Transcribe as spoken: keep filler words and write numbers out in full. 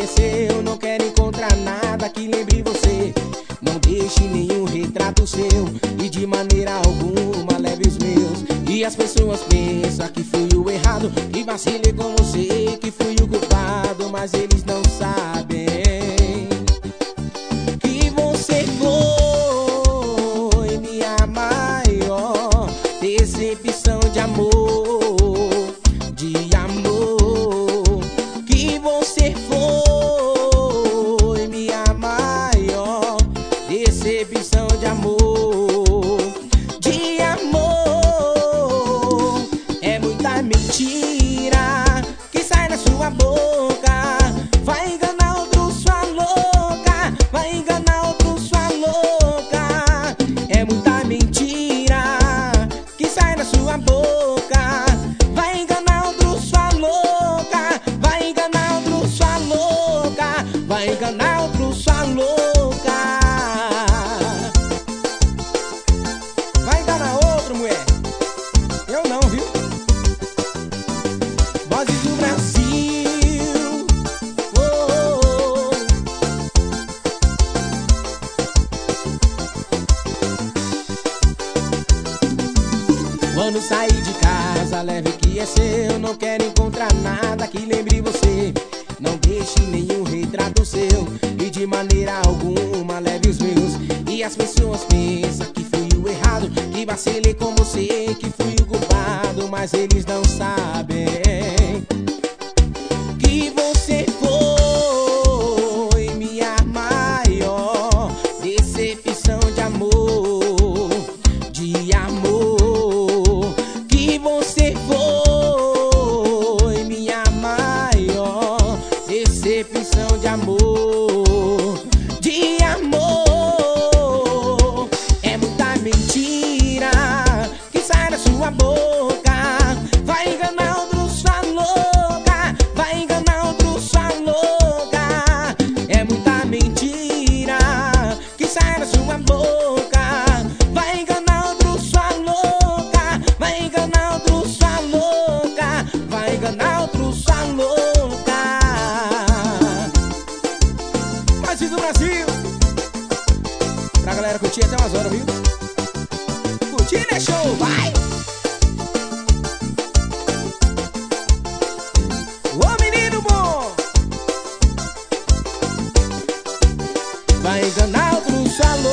é seu. Não quero encontrar nada que lembre você. Não deixe nenhum retrato seu e de maneira alguma leve os meus. E as pessoas pensam que fui o errado, que vacilei com você, que fui o culpado, mas eles não sabem que você foi minha maior decepção de amor, de amor. Que você foi minha maior decepção de amor, de amor. É muita mentira que sai da sua boca. Vai enganar outro, sua louca. Vai enganar outro, sua louca. É muita mentira que sai da sua boca. Vai enganar outro, sua louca. Vai enganar outro, sua louca. Vai enganar outro, sua louca. Vai enganar outro, mulher. Eu não, viu? Vozes do Brasil. Oh, oh, oh. Quando sair de casa, leve que é seu. Não quero encontrar nada que lembre você. Não deixe nenhum retrato seu e de maneira alguma leve os meus. E as pessoas pensam que fui o errado, que vacilei com você, que fui o culpado, mas eles não sabem que você foi minha maior decepção de amor, de amor. Que você foi minha maior decepção de amor, de amor. É muita mentira que sai da sua boca. Vai enganar outro, sua louca. Vai enganar outro, sua louca. É muita mentira que sai da sua boca. Vai enganar outro, sua louca. Vai enganar outro, sua louca. Vai enganar outro, sua louca. Vozes do Brasil. Pra galera curtir até umas horas, viu? Curtir é show, vai! Ô menino bom! Vai enganar outro, sua louca.